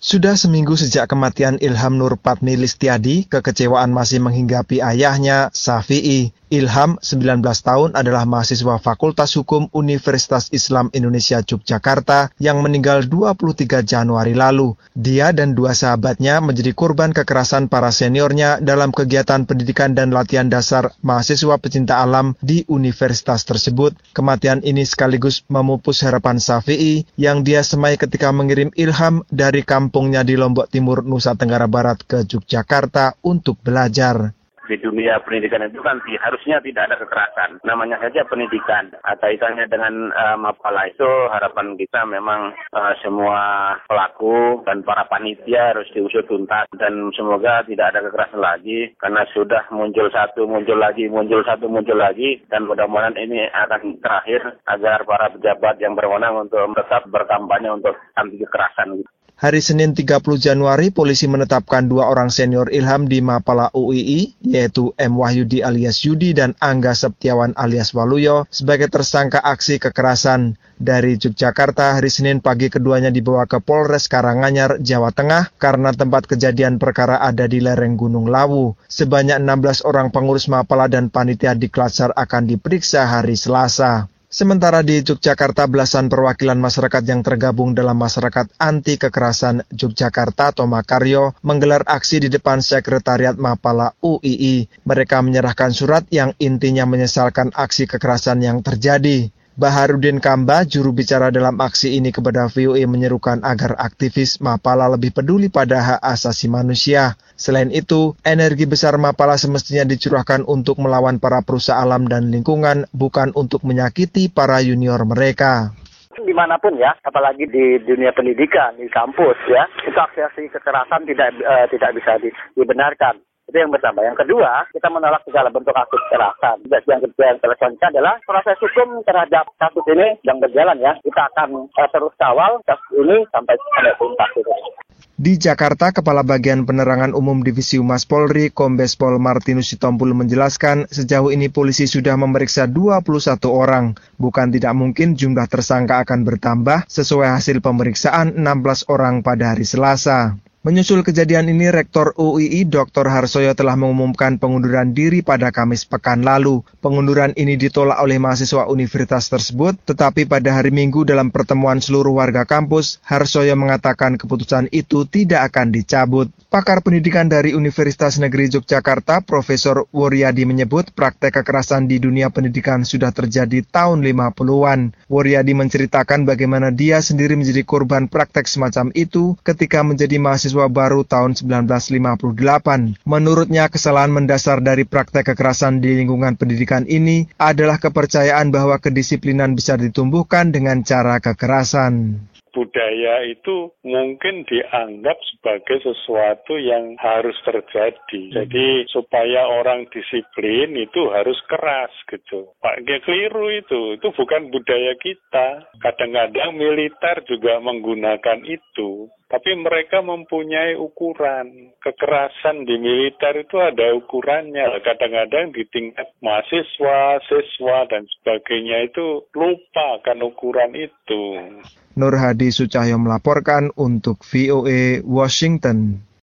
Sudah seminggu sejak kematian Ilham Nurpatni Listiadi, kekecewaan masih menghinggapi ayahnya, Safi'i. Ilham, 19 tahun, adalah mahasiswa Fakultas Hukum Universitas Islam Indonesia Yogyakarta yang meninggal 23 Januari lalu. Dia dan dua sahabatnya menjadi korban kekerasan para seniornya dalam kegiatan pendidikan dan latihan dasar mahasiswa pecinta alam di universitas tersebut. Kematian ini sekaligus memupus harapan Safi'i yang dia semai ketika mengirim Ilham dari kampungnya di Lombok Timur, Nusa Tenggara Barat ke Yogyakarta untuk belajar. Di dunia pendidikan itu kan harusnya tidak ada kekerasan. Namanya saja pendidikan. Kaitannya dengan Mapala itu harapan kita memang semua pelaku dan para panitia harus diusut tuntas. Dan semoga tidak ada kekerasan lagi. Karena sudah muncul satu, muncul lagi. Dan mudah-mudahan ini akan terakhir agar para pejabat yang berwenang untuk tetap berkampanye untuk anti kekerasan. Hari Senin 30 Januari, polisi menetapkan dua orang senior Ilham di Mapala UII, yaitu M. Wahyudi alias Yudi dan Angga Septiawan alias Waluyo, sebagai tersangka aksi kekerasan. Dari Yogyakarta, hari Senin pagi keduanya dibawa ke Polres Karanganyar, Jawa Tengah, karena tempat kejadian perkara ada di lereng Gunung Lawu. Sebanyak 16 orang pengurus Mapala dan panitia di Klatsar akan diperiksa hari Selasa. Sementara di Yogyakarta, belasan perwakilan masyarakat yang tergabung dalam Masyarakat Anti Kekerasan Yogyakarta atau Makaryo menggelar aksi di depan Sekretariat Mapala UII. Mereka menyerahkan surat yang intinya menyesalkan aksi kekerasan yang terjadi. Baharudin Kamba, juru bicara dalam aksi ini kepada VOA, menyerukan agar aktivis Mapala lebih peduli pada hak asasi manusia. Selain itu, energi besar Mapala semestinya dicurahkan untuk melawan para perusak alam dan lingkungan, bukan untuk menyakiti para junior mereka. Dimanapun ya, apalagi di dunia pendidikan, di kampus ya, itu aksi kekerasan tidak bisa dibenarkan. Itu yang pertama. Yang kedua, kita menolak segala bentuk aksi kekerasan. Yang kedua yang selanjutnya adalah proses hukum terhadap kasus ini yang berjalan ya. Kita akan terus kawal kasus ini sampai tuntas. Di Jakarta, Kepala Bagian Penerangan Umum Divisi Humas Polri, Kombes Pol Martinus Sitompul menjelaskan, sejauh ini polisi sudah memeriksa 21 orang. Bukan tidak mungkin jumlah tersangka akan bertambah sesuai hasil pemeriksaan 16 orang pada hari Selasa. Menyusul kejadian ini, Rektor UII Dr. Harsoyo telah mengumumkan pengunduran diri pada Kamis pekan lalu. Pengunduran ini ditolak oleh mahasiswa universitas tersebut, tetapi pada hari Minggu dalam pertemuan seluruh warga kampus, Harsoyo mengatakan keputusan itu tidak akan dicabut. Pakar pendidikan dari Universitas Negeri Yogyakarta, Profesor Wuryadi menyebut praktek kekerasan di dunia pendidikan sudah terjadi tahun 50-an. Wuryadi menceritakan bagaimana dia sendiri menjadi korban praktek semacam itu ketika menjadi mahasiswa baru tahun 1958. Menurutnya, kesalahan mendasar dari praktek kekerasan di lingkungan pendidikan ini adalah kepercayaan bahwa kedisiplinan bisa ditumbuhkan dengan cara kekerasan. Budaya itu mungkin dianggap sebagai sesuatu yang harus terjadi. Jadi supaya orang disiplin itu harus keras gitu. Pak, keliru itu bukan budaya kita. Kadang-kadang militer juga menggunakan itu. Tapi mereka mempunyai ukuran. Kekerasan di militer itu ada ukurannya. Kadang-kadang di tingkat mahasiswa, siswa, dan sebagainya itu lupa akan ukuran itu. Nur Hadi Sucahyo melaporkan untuk VOA Washington.